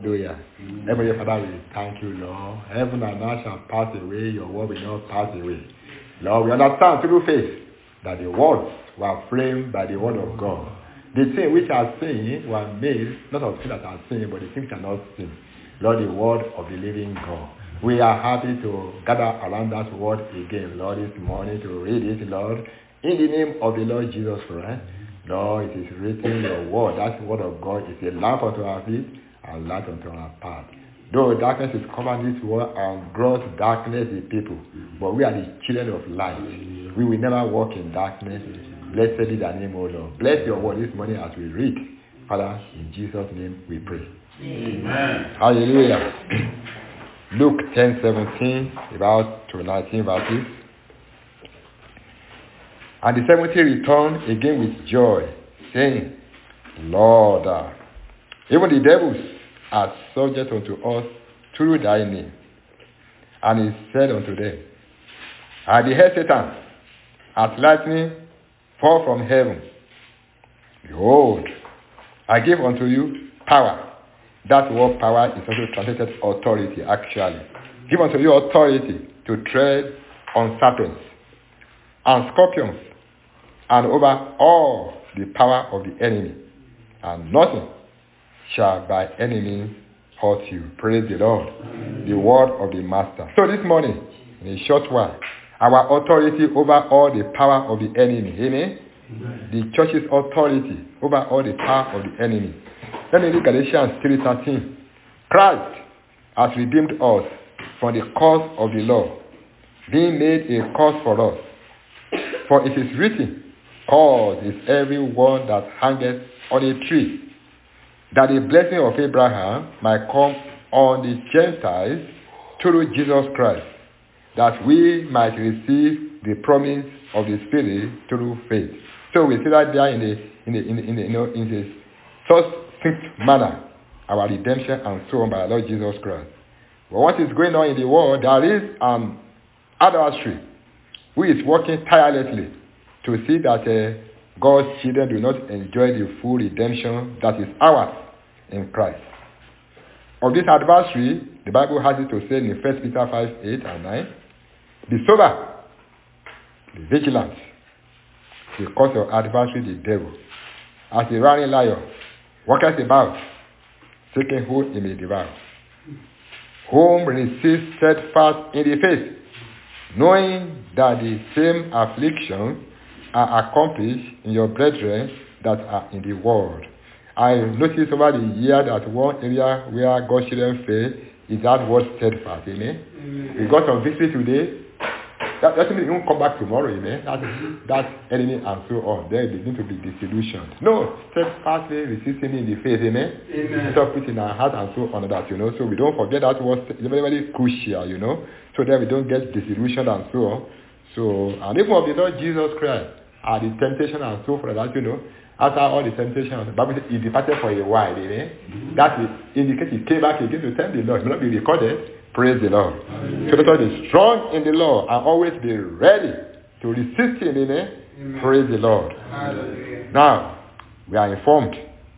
Hallelujah. Heavenly Father, we thank you, Lord. Heaven and earth shall pass away, your word will not pass away. Lord, we understand through faith that the words were framed by the word of God. The things which are seen were made, not of things that are seen, but the things that are not seen. Lord, the word of the living God. We are happy to gather around that word again, Lord, this morning to read it, Lord, in the name of the Lord Jesus Christ. Lord, it is written in your word. That word of God is a lamp unto our feet and light unto our path. Though darkness is covering this world and gross darkness the people, but we are the children of light. We will never walk in darkness. Blessed be thy name, O Lord. Bless your word this morning as we read. Father, in Jesus' name we pray. Amen. Hallelujah. Luke 10:17, about to 19 verses. And the 70 returned again with joy, saying, Lord, even the devils are subject unto us through thy name. And he said unto them, I beheld Satan as lightning fall from heaven. Behold, I give unto you power. That word power is also translated authority, actually. Give unto you authority to tread on serpents and scorpions and over all the power of the enemy. And nothing shall by enemy hurt you. Praise the Lord. Amen. The word of the master. So this morning, in a short while, our authority over all the power of the enemy. Amen? Amen. The church's authority over all the power of the enemy. Let me read Galatians 3:13. Christ has redeemed us from the curse of the law, being made a curse for us. For it is written, cursed is every one that hangeth on a tree, that the blessing of Abraham might come on the Gentiles through Jesus Christ, that we might receive the promise of the Spirit through faith. So we see that there in the succinct manner, our redemption and so on by our Lord Jesus Christ. But what is going on in the world, there is an adversary who is working tirelessly to see that God's children do not enjoy the full redemption that is ours in Christ. Of this adversary, the Bible has it to say in 1 Peter 5:8 and 9, be sober, be vigilant, because your adversary, the devil, as a roaring lion, walketh about, seeking whom he may devour. Whom resist steadfast in the faith, knowing that the same afflictions are accomplished in your brethren that are in the world. I noticed over the year that one area where God's children fail is that word steadfast. Amen? Amen. We got some victory today. That doesn't mean you won't come back tomorrow, amen. That enemy and so on. They begin to be disillusioned. No, steadfastly resisting in the faith, amen. Amen. Stop putting our heart and so on that, So we don't forget that was very, very crucial, So that we don't get disillusioned and so on. So, and even of the Lord Jesus Christ, the temptation and so forth, that, after all the temptations, the Bible says he departed for a while, amen. Mm-hmm. That will indicate he came back again to tell the Lord. It will not be recorded. Praise the Lord. Amen. So let us be strong in the Lord and always be ready to resist him, amen. Amen. Praise the Lord. Amen. Now, we are informed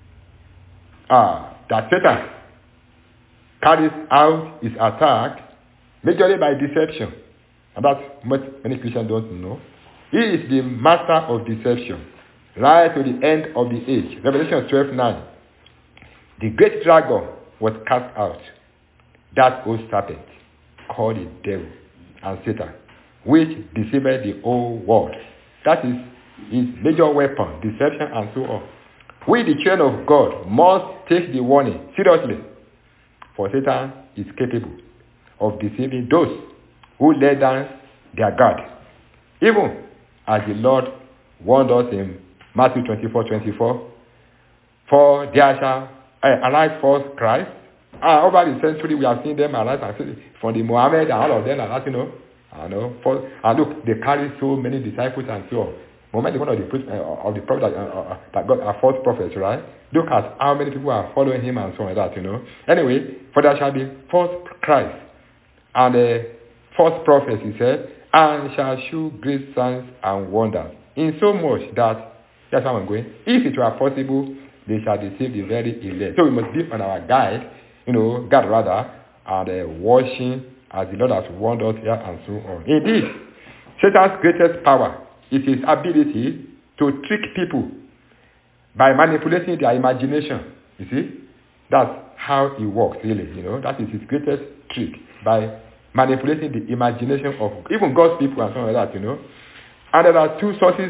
that Satan carries out his attack majorly by deception. And that's what many Christians don't know. He is the master of deception right to the end of the age. Revelation 12:9. The great dragon was cast out, that old serpent called the devil and Satan, which deceived the whole world. That is his major weapon, deception and so on. We, the children of God, must take the warning seriously, for Satan is capable of deceiving those who lay down their guard, even as the Lord warned us in Matthew 24:24. For there shall arise false Christ. Over the century, we have seen them arise from the Muhammad and all of them, and look, they carry so many disciples and so on. Muhammad is one of the prophets that got a false prophets, right? Look at how many people are following him and so on like that, Anyway, for there shall be false Christ and false prophets, he said, and shall shew great signs and wonders, in so much that, that's how I'm going, if it were possible, they shall deceive the very elect. So we must be on our guard God rather, and washing as the Lord has warned us here and so on. Indeed, Satan's greatest power is his ability to trick people by manipulating their imagination. You see? That's how he works, really. That is his greatest trick, by manipulating the imagination of even God's people and something like that, And there are two sources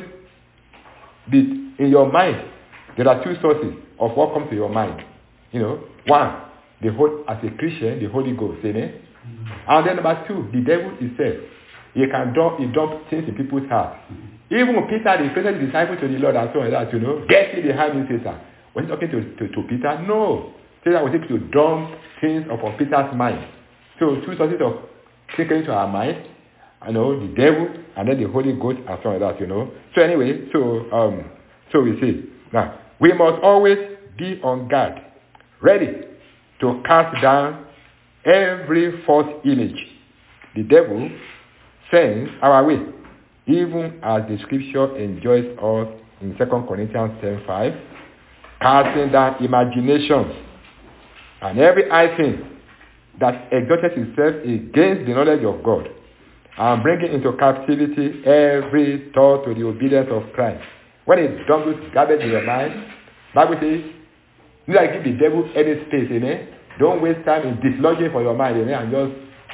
in your mind. There are two sources of what comes to your mind. One, as a Christian, the Holy Ghost, amen? And then number two, the devil himself. He dump things in people's hearts. Even Peter, the first disciple to the Lord and so on like that, get it behind me, Satan. Was he talking to Peter? No. Satan was able to dump things upon Peter's mind. So two sources of thinking into our mind, the devil and then the Holy Ghost and so on like that, So anyway, so we see. Now, we must always be on guard, ready to cast down every false image the devil sends our way, even as the scripture enjoins us in 2 Corinthians 10:5, casting down imaginations and every high thing that exalted itself against the knowledge of God, and bringing into captivity every thought to the obedience of Christ. When it dumps garbage in your mind, Bible says, you like give the devil any space, Don't waste time in dislodging for your mind, and just,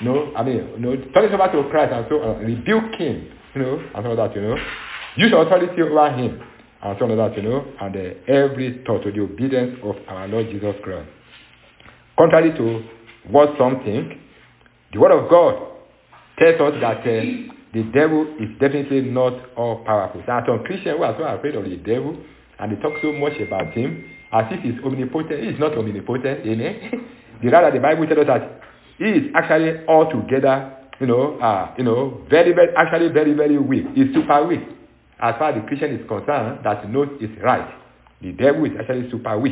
turn it over to Christ and so on, rebuke him, and all that, Use authority over him, and so on that, and every thought to the obedience of our Lord Jesus Christ. Contrary to what some think, the word of God tells us that the devil is definitely not all powerful. There are some Christians who are so afraid of the devil, and they talk so much about him as if he's omnipotent. He is not omnipotent, Rather, the Bible tells us that he is actually altogether, very, very, actually very, very weak. He's super weak. As far as the Christian is concerned, that knows is right. The devil is actually super weak.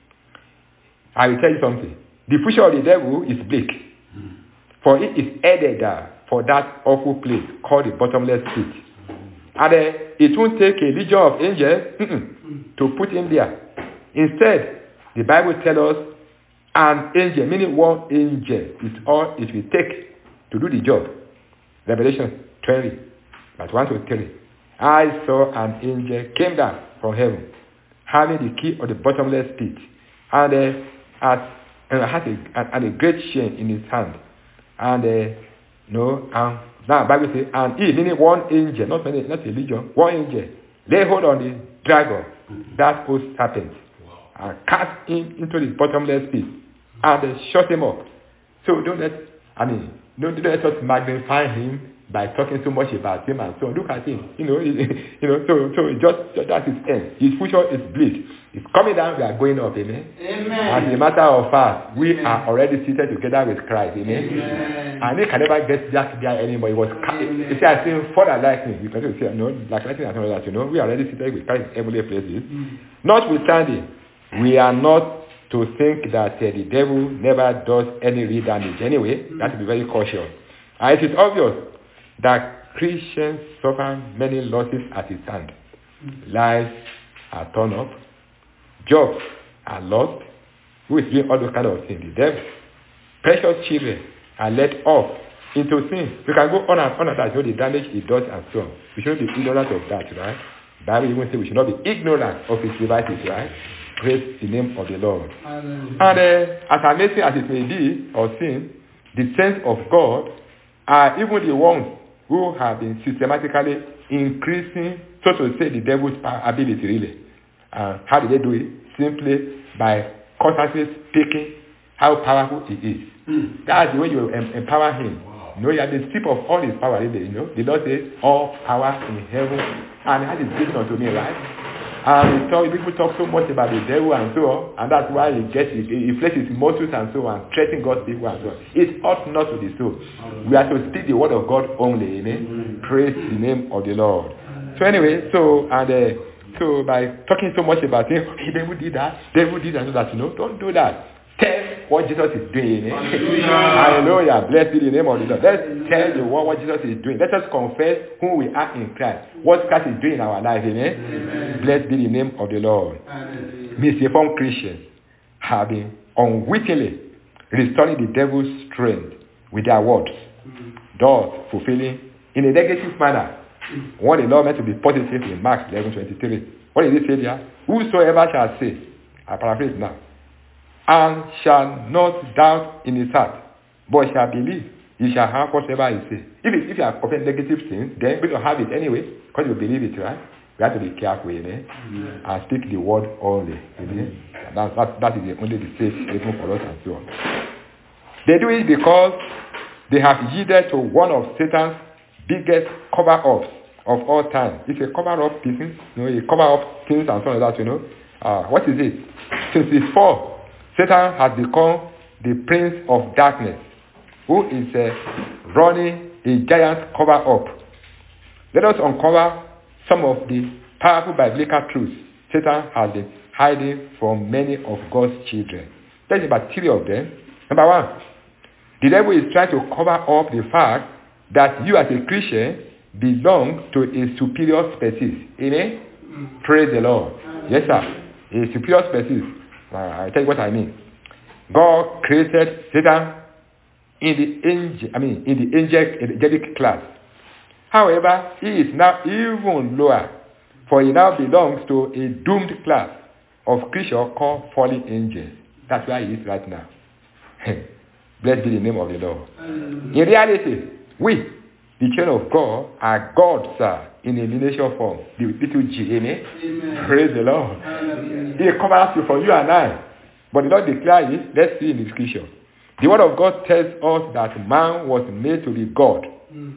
I will tell you something. The future of the devil is bleak. For it is headed for that awful place called the bottomless pit. And it won't take a legion of angels to put him there. Instead, the Bible tells us an angel, meaning one angel, is all it will take to do the job. Revelation 20, verse 1 to 3. I saw an angel came down from heaven, having the key of the bottomless pit, and had a great chain in his hand. And now the Bible says, and he, meaning one angel, not a legion, one angel, lay hold on the dragon, that old serpent, and cast him into the bottomless pit, and shut him up. So don't let us magnify him by talking so much about him and so on. Look at him, so just that's his end. His future is bleak. It's coming down, we are going up, amen. As a matter of fact, we are already seated together with Christ, amen. And he can never get back there anymore. It was, you see, I think further lightning. You can say, like lightning and all that, we are already seated with Christ in heavenly places. Notwithstanding, we are not to think that the devil never does any real damage. Anyway, we have to be very cautious. And it is obvious that Christians suffer many losses at his hand. Lives are torn up. Jobs are lost. Who is doing all those kind of things? The devil. Precious children are led off into sin. We can go on and on about the damage it does and so on. We should not be ignorant of that, right? The Bible even says we should not be ignorant of his devices, right? Praise the name of the Lord. Amen. And as amazing as it may be, or sin, the saints of God are even the ones who have been systematically increasing, so to say, the devil's ability, really. How do they do it? Simply by constantly speaking how powerful he is. That's the way you empower him. Wow. You are the strip of all his power, really. The Lord says, all power in heaven and that is given unto me, right? And people talk so much about the devil and so on, and that's why he flexes his muscles and so on, threatening God's people and so on. It ought not to be so. We are to speak the word of God only, amen. Praise the name of the Lord. So anyway, so by talking so much about him, devil did that, and that, don't do that. Tell what Jesus is doing. Hallelujah. Blessed be the name of the Lord. Let's tell you what Jesus is doing. Let us confess who we are in Christ. What Christ is doing in our life. Amen. Blessed be the name of the Lord. Misinformed Christians have been unwittingly restoring the devil's strength with their words, thus fulfilling in a negative manner what the law meant to be positive in Mark 11:23. What did he say there? Whosoever shall say, I paraphrase now, and shall not doubt in his heart, but shall believe, he shall have whatever he says. If you are committing negative things, then we don't have it anyway, because you believe it, right? We have to be careful, and speak the word only. That is only the safe haven for us and so on. They do it because they have yielded to one of Satan's biggest cover-ups of all time. It's a cover-up business, you cover-up things and so on like that, What is it? Since the fall, Satan has become the prince of darkness, who is running a giant cover-up. Let us uncover some of the powerful biblical truths Satan has been hiding from many of God's children. There's about 3 of them. Number 1, the devil is trying to cover up the fact that you as a Christian belong to a superior species. Amen? Praise the Lord. Yes, sir. A superior species. I'll tell you what I mean. God created Satan in the angelic class. However, he is now even lower, for he now belongs to a doomed class of creatures called fallen angels. That's where he is right now. Blessed be the name of the Lord. In reality, we, the children of God, are gods, sir, in a miniature form. The little G, amen? Praise the Lord. He covers you from you and I. But the Lord declares it. Let's see in the scripture. The word of God tells us that man was made to be God.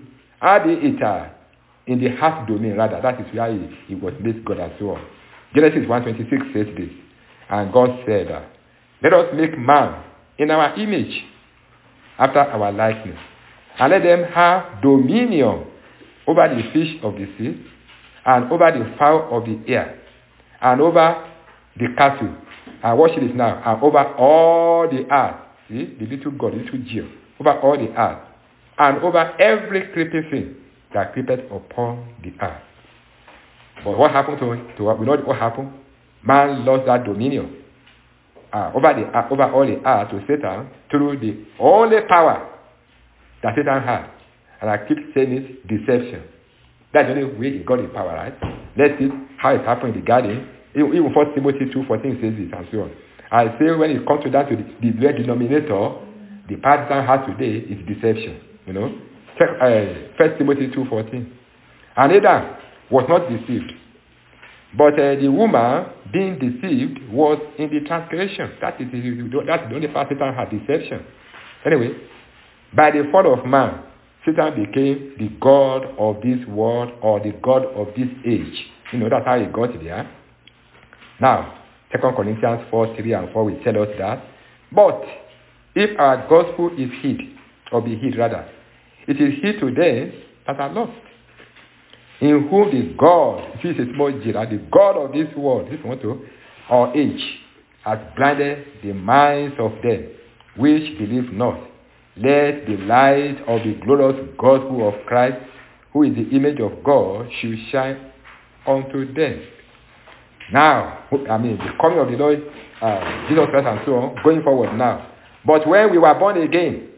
In the heart domain, rather. That is where he was made God as well. Genesis 1:26 says this. And God said, let us make man in our image, after our likeness, and let them have dominion over the fish of the sea, and over the fowl of the air, and over the cattle, and watch this now, and over all the earth. See, the little God, the little G, over all the earth, and over every creeping thing that creepeth upon the earth. But what happened to we know what happened? Man lost that dominion over all the earth to Satan through the only power that Satan had. And I keep saying it, deception. That's the only way he got the power, right? Let's see how it happened in the garden. Even 1 Timothy 2:14 says this and so on. I say when it comes to that, to the denominator, the part Satan has today is deception. Check 1 Timothy 2:14. And Adam was not deceived, but the woman being deceived was in the transgression. That's the only part Satan had, deception. Anyway, by the fall of man, Satan became the god of this world or the god of this age. That's how he got there. Now, 2 Corinthians 4:3-4 will tell us that. But if our gospel is hid, or be hid rather, it is hid to them that are lost, in whom the God, this is a small g, the God of this world, or age, has blinded the minds of them which believe not. Let the light of the glorious gospel of Christ, who is the image of God, should shine unto them. Now, the coming of the Lord, Jesus Christ and so on, going forward now. But when we were born again,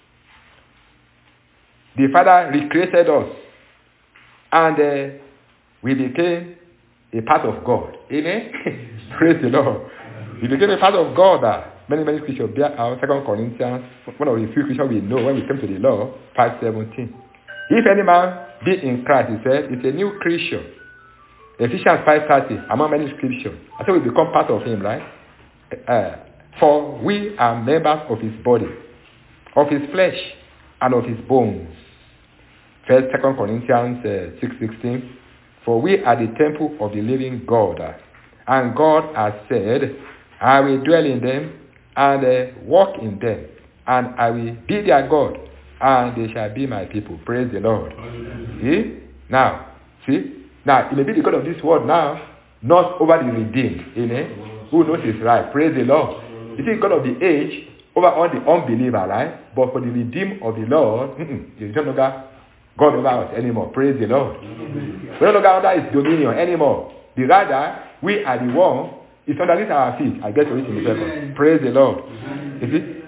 the Father recreated us, and we became a part of God. Amen? Praise the Lord. We became a part of God. Many scriptures bear out. 2 Corinthians, one of the few scriptures we know when we come to the law, 5:17. If any man be in Christ, he said, it's a new creature. Ephesians 5:30, among many scriptures. I said we become part of him, right? For we are members of his body, of his flesh, and of his bones. 2 Corinthians 6:16. For we are the temple of the living God. And God has said, I will dwell in them and walk in them. And I will be their God. And they shall be my people. Praise the Lord. See? Now, it may be the God of this world now, not over the redeemed. Amen? Who knows is right. Praise the Lord. You see, God of the age, over all the unbeliever, right? But for the redeemed of the Lord, there's no longer God over us anymore. Praise the Lord. We're no longer under his dominion anymore. The rather, we are the one, it's underneath our feet. I get to it in a second. Praise the Lord. You see?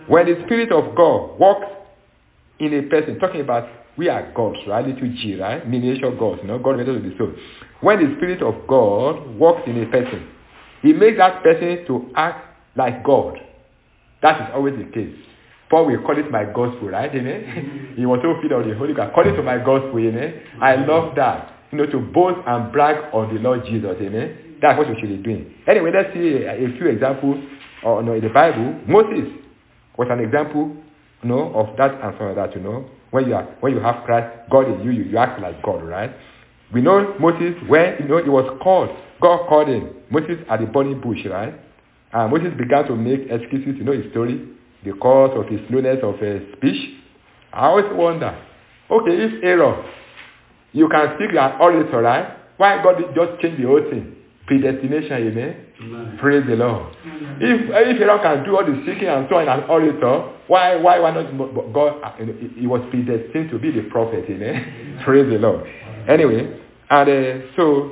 When the Spirit of God works in a person, talking about we are gods, right? Little g, right? Miniature gods, God made us to be so. When the Spirit of God works in a person, he makes that person to act like God. That is always the case. Paul will call it my gospel, right? He was so filled of the Holy Ghost. Call it to my gospel, I love that. To boast and brag on the Lord Jesus, That's what we should be doing. Anyway, let's see a few examples in the Bible. Moses was an example, of that and some of that, When you have Christ, God in you act like God, right? We know Moses, when, he was called, God called him, Moses at the burning bush, right? And Moses began to make excuses, his story, because of his slowness of speech. I always wonder, okay, if Aaron, you can speak like an orator, right? Why God did just change the whole thing? Predestination, amen? Praise the Lord. If Aaron can do all the speaking and so on an orator, why not God? He was predestined to be the prophet, amen? Praise the Lord. Anyway, and so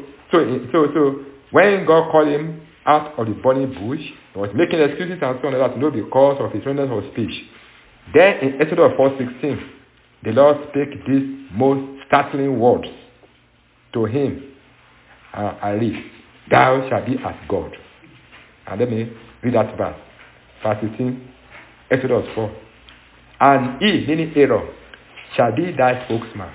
when God called him out of the burning bush, he was making excuses and so on that, because of his slowness of speech. Then in Exodus 4:16, the Lord spake these most startling words to him. I read, thou shalt be as God. And let me read that verse. Verse 16, Exodus 4. And he, meaning Aaron, shall be thy spokesman,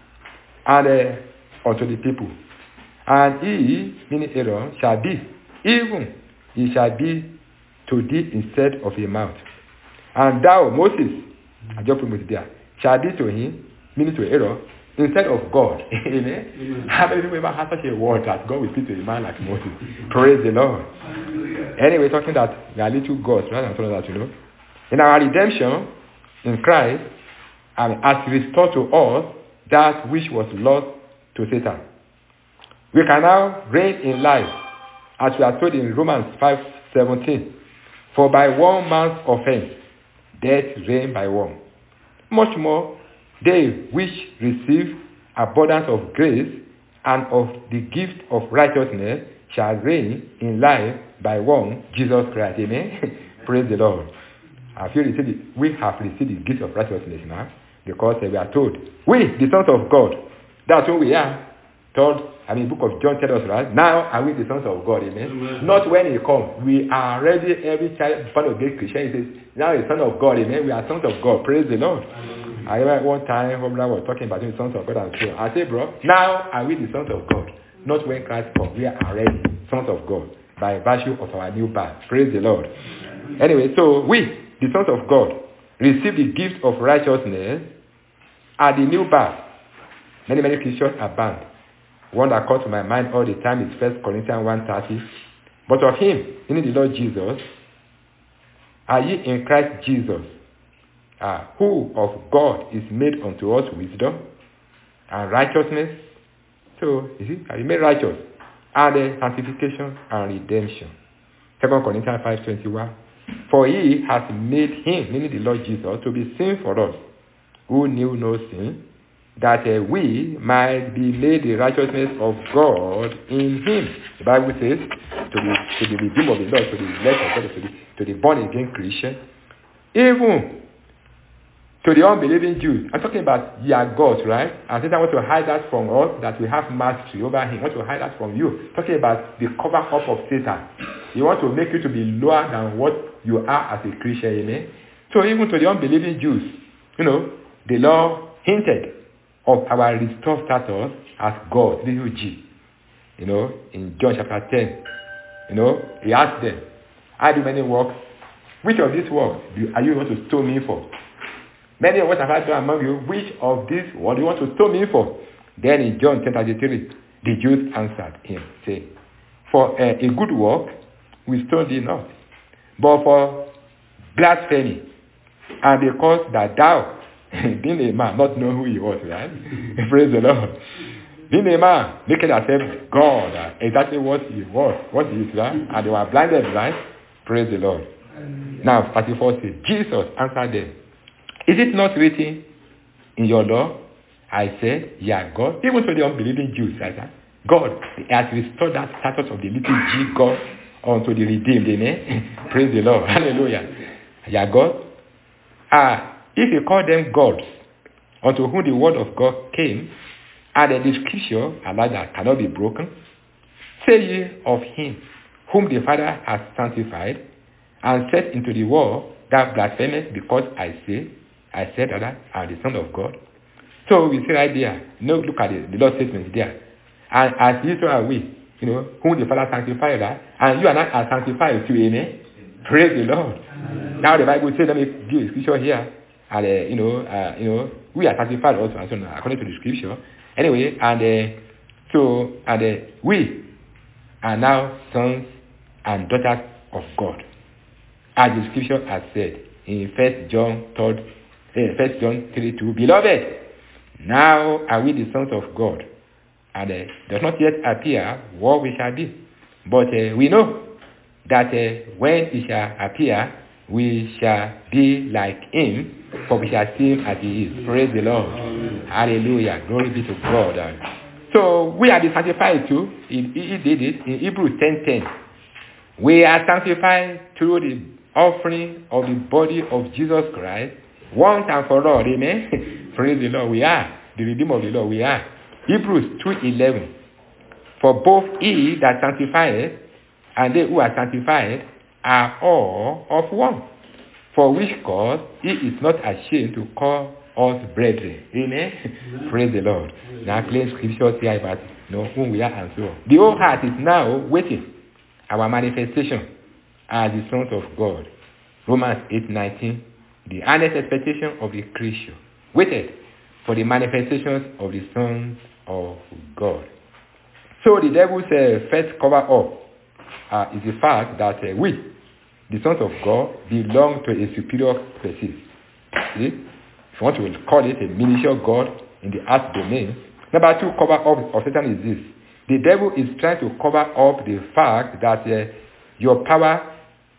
and unto the people. And he, meaning Aaron, shall be, even he shall be to thee instead of a mouth. And thou, Moses, I just put it there, shall be to him, meaning to Aaron, instead of God. Amen. How many people ever have such a word that God will speak to a man like Moses? Praise the Lord. Anyway, talking that we are little gods, right? And that, In our redemption, in Christ, and as restored to us that which was lost to Satan. We can now reign in life, as we are told in Romans 5:17. For by one man's offense, death reigned by one. Much more, they which receive abundance of grace and of the gift of righteousness shall reign in life by one, Jesus Christ. Amen? Praise the Lord. We have received the gift of righteousness now, because we are told, we, the sons of God, that's who we are. Book of John tells us, right? Now are we the sons of God, amen? Amen. Not when he comes. We are already, every child, part of great Christian, he says, now the son of God, amen? We are sons of God, praise the Lord. Amen. I remember one time, Homeland was talking about the sons of God and so on. I say, bro, now are we the sons of God? Not when Christ comes. We are already sons of God by virtue of our new birth. Praise the Lord. Amen. Anyway, so we, the sons of God, receive the gift of righteousness at the new birth. Many Christians are banned. One that comes to my mind all the time is 1 Corinthians 1:30. But of him, meaning the Lord Jesus, are ye in Christ Jesus, who of God is made unto us wisdom and righteousness. So, are you made righteous? And sanctification and redemption. 2 Corinthians 5:21. For he has made him, meaning the Lord Jesus, to be sin for us, who knew no sin, that we might be made the righteousness of God in him. The Bible says, to the redeemed of the Lord, to the elect of God, to the born again Christian, even to the unbelieving Jews. I'm talking about ye are gods, right? And Satan wants to hide that from us, that we have mastery over him. He wants to hide that from you. Talking about the cover up of Satan. He wants to make you to be lower than what you are as a Christian, amen? So even to the unbelieving Jews, the law hinted of our restored status as God, little g. In John chapter 10, he asked them, I do many works. Which of these works are you going to stone me for? Many of us have I done among you. Which of these what do you want to stone me for? Then in John 10:33, the Jews answered him, saying, for a good work, we stone thee not. But for blasphemy, and because that thou, being a man, not know who he was, right? Praise the Lord. Being a man, making yourself God, exactly what he was, what he is, right? And they were blinded, right? Praise the Lord. Now, 34 says, Jesus answered them, is it not written in your law? I said, yeah, God. Even to the unbelieving Jews, right? God has restored that status of the little g God unto the redeemed, amen? Praise the Lord. Hallelujah. Yeah, God. If you call them gods, unto whom the word of God came, and the scripture Allah that cannot be broken, say ye of him whom the Father has sanctified, and set into the world that blasphemeth, because I said that I am the Son of God. So we see right there, look at the Lord's statement there. And as you so are we, whom the Father sanctified, and you and I are sanctified too, amen? Praise the Lord. Now the Bible says, let me give a scripture here, and we are sanctified also, and so on, according to the scripture. Anyway, we are now sons and daughters of God, as the scripture has said in 1 John 3:2, beloved, now are we the sons of God, and does not yet appear what we shall be. But we know that when he shall appear, we shall be like him, for we shall see him as he is. Praise the Lord. Hallelujah. Glory be to God. So we are the sanctified too. He did it in Hebrews 10:10. We are sanctified through the offering of the body of Jesus Christ once and for all. Amen. Praise the Lord. We are the redeemer of the Lord. We are. Hebrews 2:11. For both he that sanctifieth and they who are sanctified are all of one. For which cause he is not ashamed to call us brethren. Amen. Praise the Lord. Now plain scriptures here about whom we are and so on. The whole heart is now waiting our manifestation as the sons of God. Romans 8:19. The earnest expectation of the creature waited for the manifestations of the sons of God. So the devil's first cover up is the fact that we, the sons of God, belong to a superior species. See? If you want to call it a miniature God in the earth domain. Number two, cover up of Satan is this. The devil is trying to cover up the fact that your power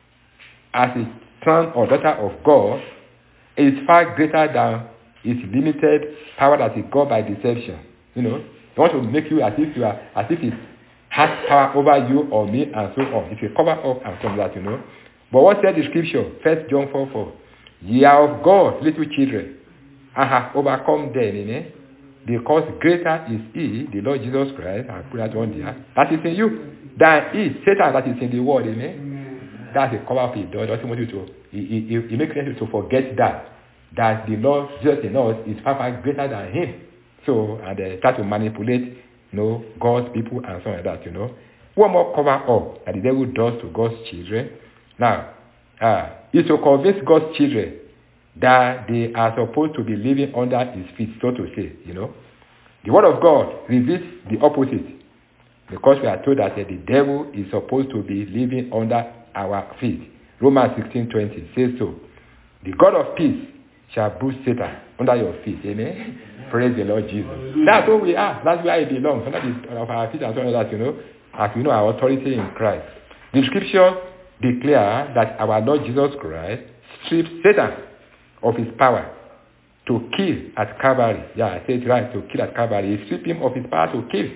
as a son or daughter of God is far greater than its limited power that is got by deception. They want to make you as if it has power over you or me and so on. If you cover up and some that, But what said the scripture? 1 John 4:4. Ye are of God, little children, and have overcome them, because greater is he, the Lord Jesus Christ, and put that on there, that is in you, than is Satan that is in the world, amen? That's the cover of it. God doesn't want you to, he makes you to forget that the Lord Jesus in us is far, far greater than him. So, and they start to manipulate, God's people and so on like that, One more cover up that the devil does to God's children. Now, is to convince God's children that they are supposed to be living under his feet, so to say, The word of God reveals the opposite, because we are told that the devil is supposed to be living under our feet. Romans 16:20 says so. The God of peace shall bruise Satan under your feet. Amen. Praise the Lord Jesus. That's who we are. That's where it belongs. Under of our feet and so on that, as we know our authority in Christ. The scripture declare that our Lord Jesus Christ stripped Satan of his power to kill at Calvary. Yeah, I said it right, to kill at Calvary. He stripped him of his power to kill,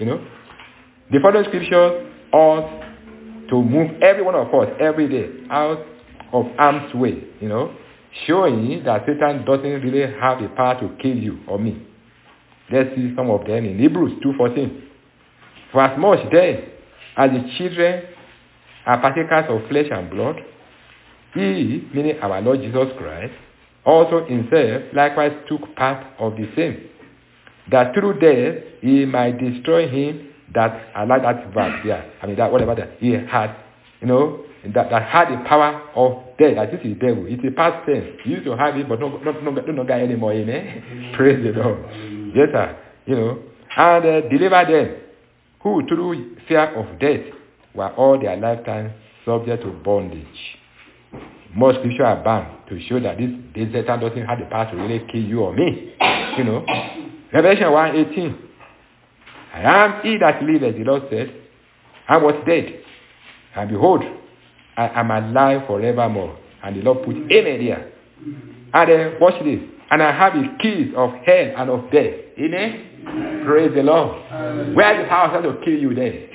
The following scripture ought to move every one of us every day out of harm's way, showing that Satan doesn't really have the power to kill you or me. Let's see some of them in Hebrews 2:14. For as much then as the children are partakers of flesh and blood, he, meaning our Lord Jesus Christ, also himself likewise took part of the same, that through death he might destroy him that, I like that verse there, that whatever that he had, that had the power of death. That is the devil. It's a past tense. He used to have it, but no guy anymore, amen? Praise the Lord. Yes, sir. And deliver them who through fear of death were all their lifetime subject to bondage. More scripture are bound to show that this Satan doesn't have the power to really kill you or me. Revelation 1:18. I am he that liveth, the Lord said, I was dead, and behold, I am alive forevermore. And the Lord put amen there. And then watch this. And I have the keys of hell and of death. Amen? Praise the Lord. Where is the power to kill you then?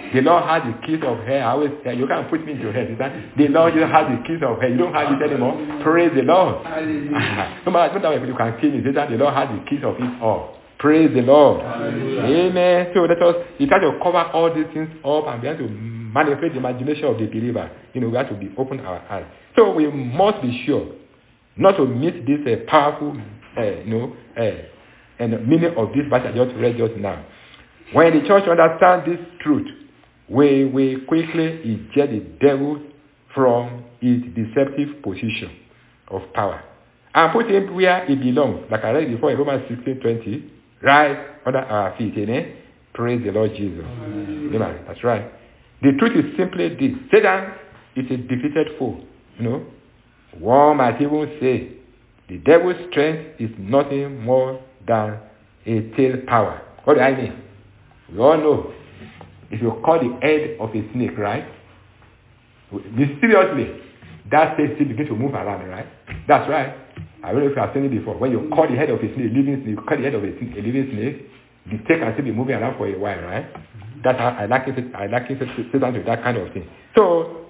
The Lord has the keys of hell. I always say, you can't put me into hell. The Lord just has the keys of hell. You don't have it anymore. Praise the Lord. No matter if you can kill me, the Lord has the keys of it all. Praise the Lord. Amen. So let us, we try to cover all these things up and we have to manifest the imagination of the believer. We have to be open our eyes. So we must be sure not to miss this powerful, and the meaning of this verse I just read just now. When the church understands this truth, we will quickly eject the devil from his deceptive position of power and put him where he belongs. Like I read before in Romans 16:20, right under our feet. Amen. Praise the Lord Jesus. Amen. That's right. The truth is simply this: Satan is a defeated foe. One might even say the devil's strength is nothing more than a tail power. What do I mean? We all know if you cut the head of a snake, right? Mysteriously, that tail still begins to move around, right? That's right. I don't know if you have seen it before. When you cut the head of a snake, you cut the head of a living snake, the tail can still be moving around for a while, right? That's how I like it Satan to that kind of thing. So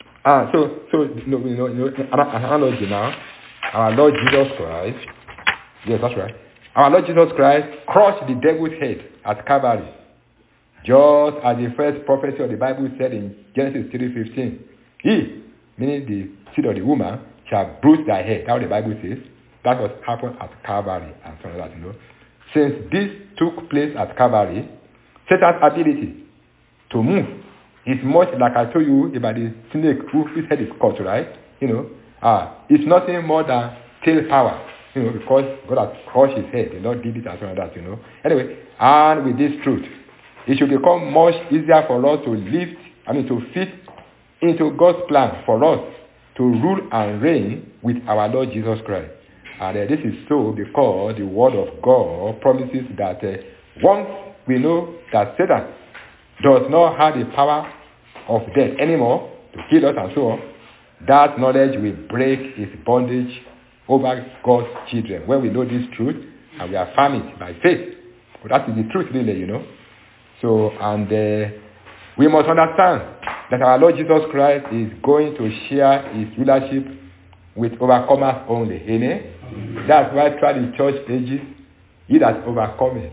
analogy now. Our Lord Jesus Christ, yes, that's right. Our Lord Jesus Christ crushed the devil's head at Calvary, just as the first prophecy of the Bible said in Genesis 3:15. He, meaning the seed of the woman, shall bruise thy head. That's what the Bible says. That was happened at Calvary and so on that, Since this took place at Calvary, Satan's ability to move is much like I told you about the snake whose head is cut, right? It's nothing more than tail power, because God has crushed his head. The Lord did it as well as that, Anyway, and with this truth, it should become much easier for us to fit into God's plan for us to rule and reign with our Lord Jesus Christ. And this is so because the word of God promises that once we know that Satan does not have the power of death anymore to kill us and so on, that knowledge will break his bondage over God's children. When we know this truth and we affirm it by faith. But that is the truth really, So, and we must understand that our Lord Jesus Christ is going to share his rulership with overcomers only. Amen? That's why throughout the church ages, he that overcometh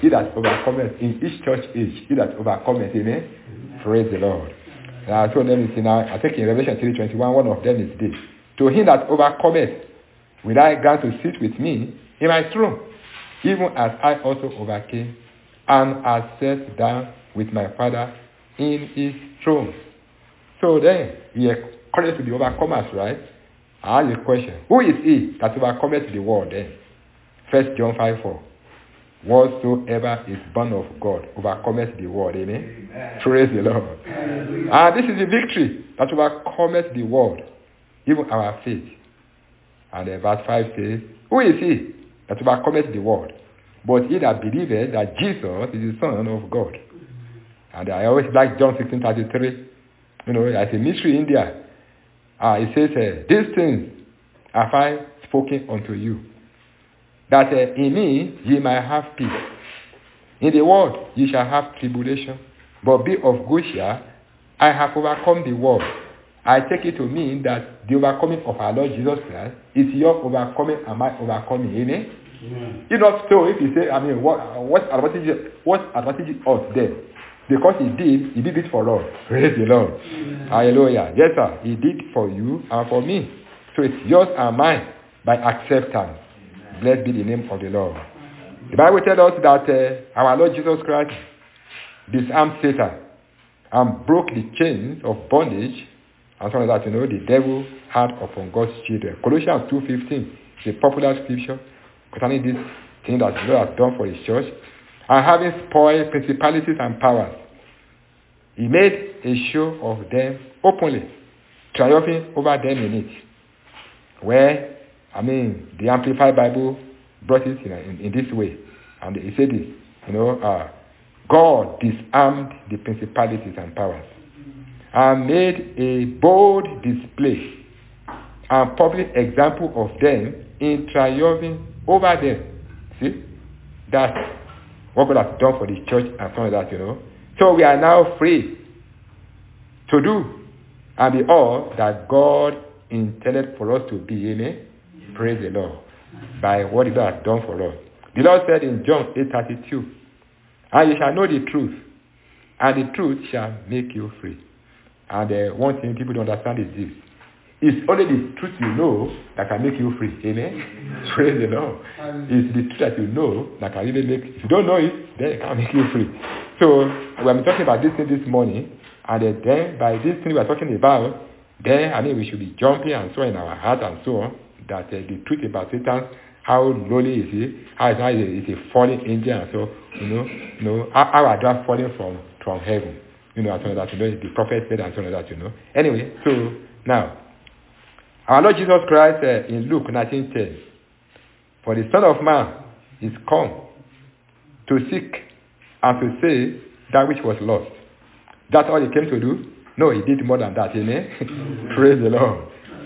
in each church age, he that overcometh. Amen? Praise the Lord. So let me see now, I think in Revelation 3:21, one of them is this: to him that overcometh, will I grant to sit with me in my throne, even as I also overcame, and have sat down with my Father in his throne. So then, we are called to be overcomers, right? I ask the question, who is he that overcometh the world then? 1 John 5:4. Whatsoever is born of God overcometh the world. Amen? Amen. Praise the Lord. And this is the victory that overcometh the world, even our faith. And verse 5 says, who is he that overcometh the world? But he that believeth that Jesus is the Son of God. And I always like John 16:33. There's a mystery in there. It says, these things have I spoken unto you, that in me ye might have peace. In the world ye shall have tribulation, but be of good cheer, I have overcome the world. I take it to mean that the overcoming of our Lord Jesus Christ is your overcoming and my overcoming. Amen? If not so, if you say, what advantage is us then? Because he did it for us. Praise the Lord. Hallelujah. Yes, sir. He did for you and for me. So it's yours and mine by acceptance. Blessed be the name of the Lord. The Bible tells us that our Lord Jesus Christ disarmed Satan and broke the chains of bondage and so on that, the devil had upon God's children. Colossians 2:15 is a popular scripture concerning this thing that the Lord has done for his church. And having spoiled principalities and powers, he made a show of them openly, triumphing over them in it. Where, the Amplified Bible brought it in this way. And he said this, God disarmed the principalities and powers and made a bold display and public example of them in triumphing over them. See? That's what God has done for the church and some of that, So we are now free to do and be all that God intended for us to be. Amen. Praise the Lord. By what He has done for us. The Lord said in John 8:32, and you shall know the truth, and the truth shall make you free. And one thing people don't understand is this. It's only the truth you know that can make you free. Amen? Praise the Lord. It's the truth that you know that can really make, if you don't know it, then it can make you free. So, we have been talking about this thing this morning, and then by this thing we are talking about, then, we should be jumping and so in our heart and so on, that the truth about Satan, how lowly is he, how is a fallen angel, and so, how are they falling from heaven? And so that, the prophet said and so that, Anyway, so, now, our Lord Jesus Christ in Luke 19:10, for the Son of Man is come to seek and to save that which was lost. That's all He came to do? No, He did more than that. Amen? Praise the Lord.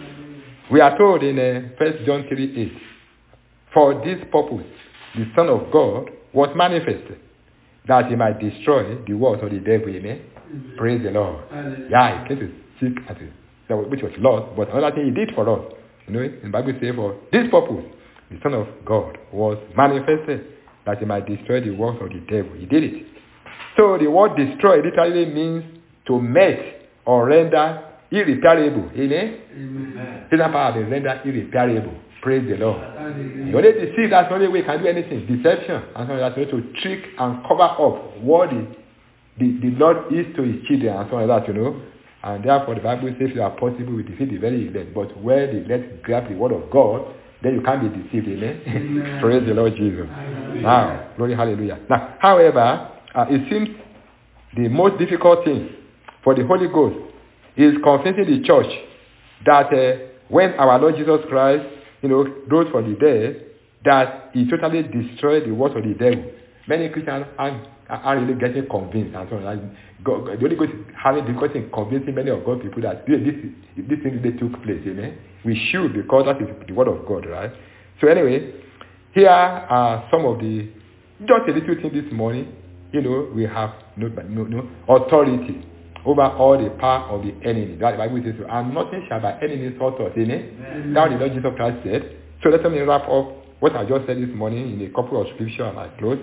We are told in 1 John 3:8, for this purpose the Son of God was manifested, that He might destroy the works of the devil. Amen? Praise the Lord. Yeah, He came to seek and to which was lost, but another thing He did for us. In the Bible says, for this purpose, the Son of God was manifested, that He might destroy the works of the devil. He did it. So the word destroy literally means to melt or render irreparable. Amen? Satan power has been rendered irreparable. Praise the Lord. The only deceit, that's the only way we can do anything. Deception. And so that's to trick and cover up what the Lord is to His children and so on like that, And therefore, the Bible says you are possible we defeat the very elect. But where the elect grab the word of God, then you can't be deceived. Amen? Praise the Lord Jesus. Hallelujah. Now, glory, hallelujah. Now, however, it seems the most difficult thing for the Holy Ghost is convincing the church that when our Lord Jesus Christ, rose from the dead, that He totally destroyed the works of the devil. Many Christians are really getting convinced and so on. God, the Holy Ghost is having difficulty in convincing many of God's people that this thing really took place. Amen? We should, because that is the word of God, right? So anyway, here are some of the, just a little thing this morning. We have no authority over all the power of the enemy. That the Bible says, and nothing shall by enemies hurt us. Amen? That's the Lord Jesus Christ said. So let me wrap up what I just said this morning in a couple of scriptures and I close.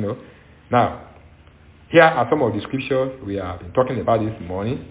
Now, here are some of the scriptures we have been talking about this morning.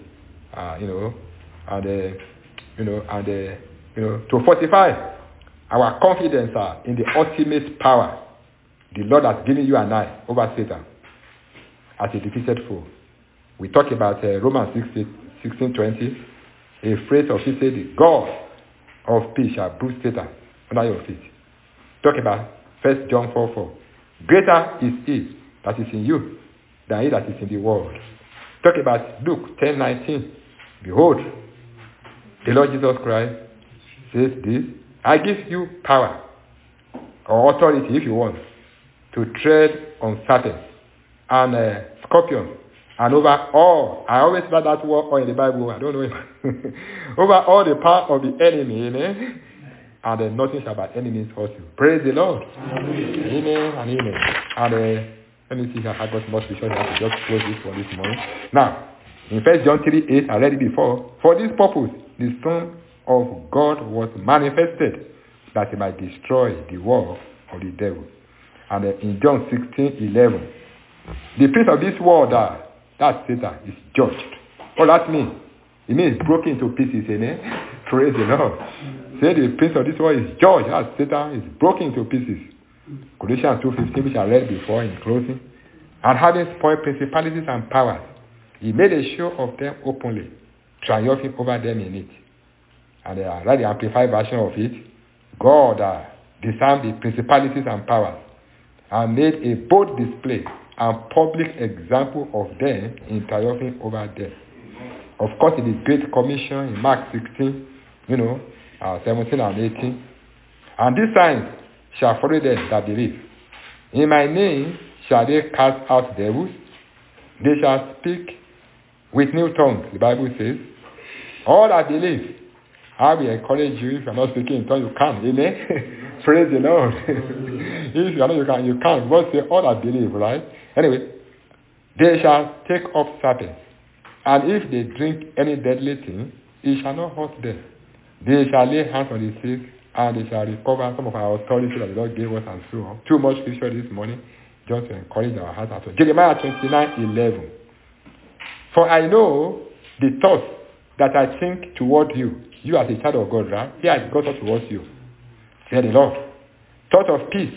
To fortify our confidence in the ultimate power the Lord has given you and I over Satan as a defeated foe. We talk about Romans 16:20, a phrase of it said, the God of peace shall bruise Satan under your feet. Talk about 1 John 4:4. Greater is He that is in you than he that is in the world. Talk about Luke 10:19. Behold, the Lord Jesus Christ says this, I give you power or authority, if you want, to tread on serpents and scorpions and over all. I always read that word or in the Bible. I don't know if over all the power of the enemy, amen. And then nothing shall by enemies hurt you. Praise the Lord. Amen. Amen and amen. And let me see if I have got more scripture. I have to just close this one this morning. Now, in 1 John 3:8, I read it before. For this purpose, the Son of God was manifested, that He might destroy the work of the devil. And in John 16:11, the prince of this world, that's Satan, is judged. What that means? It means broken into pieces, amen? Praise the Lord. Say the prince of this world is judged, as Satan is broken into pieces. Colossians 2:15, which I read before in closing. And having spoiled principalities and powers, He made a show of them openly, triumphing over them in it. And I read the Amplified version of it. God disarmed the principalities and powers and made a bold display and public example of them in triumphing over them. Of course, in the Great Commission in Mark 16, 17 and 18. And these signs shall follow them that believe. In my name shall they cast out devils. They shall speak with new tongues, the Bible says. All that believe. I will encourage you, if you are not speaking in tongues, you can. Amen? Praise the Lord. If you are not, you can. But say all that believe, right? Anyway, They shall take up serpents, and if they drink any deadly thing, it shall not hurt them. They shall lay hands on the sick, and they shall recover some of our authority that the Lord gave us, and so on. Too much scripture this morning, just to encourage our hearts. Jeremiah 29:11. For I know the thoughts that I think toward you. You as a child of God, right? Here is God's thought towards you. Said the Lord. Thought of peace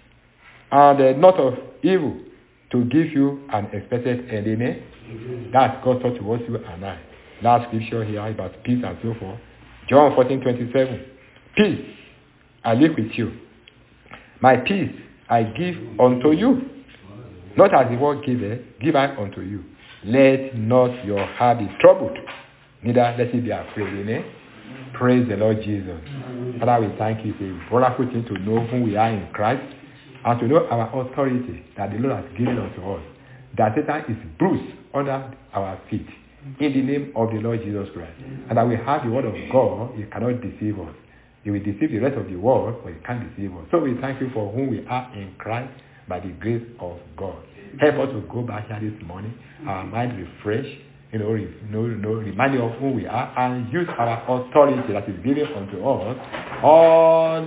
and not of evil, to give you an expected end. Amen? That's God's thought towards you and I. Last scripture here about peace and so forth. John 14:27. Peace I live with you. My peace I give unto you. Not as the world giveth, give I unto you. Let not your heart be troubled, neither let it be afraid. Amen? Praise the Lord Jesus. Father, we thank you for a wonderful thing to know who we are in Christ, and to know our authority that the Lord has given unto us. That Satan is bruised under our feet in the name of the Lord Jesus Christ. And that we have the word of God, he cannot deceive us. He will deceive the rest of the world, but he can't deceive us. So we thank you for whom we are in Christ by the grace of God. Help us to go back here this morning, our mind refreshed, reminding of who we are, and use our authority that is given unto us, all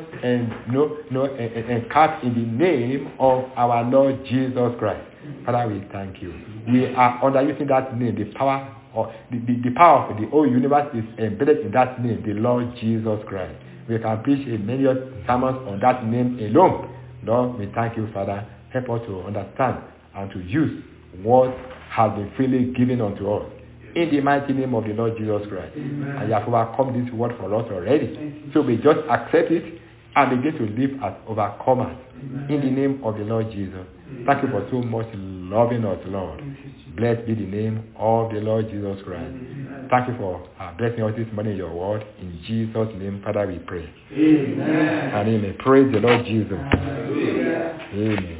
and cast in the name of our Lord Jesus Christ. Father, we thank you. We are underusing that name. The power of the power of the whole universe is embedded in that name, the Lord Jesus Christ. We can preach a million sermons on that name alone. Lord, we thank you, Father. Help us to understand and to use what has been freely given unto us. In the mighty name of the Lord Jesus Christ. Amen. And you have overcome this word for us already. So we just accept it and begin to live as overcomers. Amen. In the name of the Lord Jesus. Amen. Thank you for so much loving us, Lord. Blessed be the name of the Lord Jesus Christ. Amen. Thank you for blessing us this morning in your word. In Jesus' name, Father, we pray. Amen. And amen. Praise the Lord Jesus. Amen. Amen.